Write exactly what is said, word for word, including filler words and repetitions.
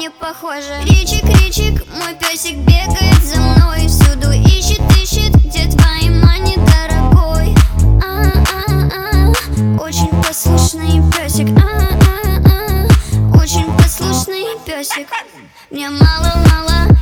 не похоже. Ричик, Ричик, мой песик бегает за мной, всюду ищет, ищет, где твои мани, дорогой. А-а-а, очень послушный песик. А-а-а, очень послушный песик. Мне мало-мало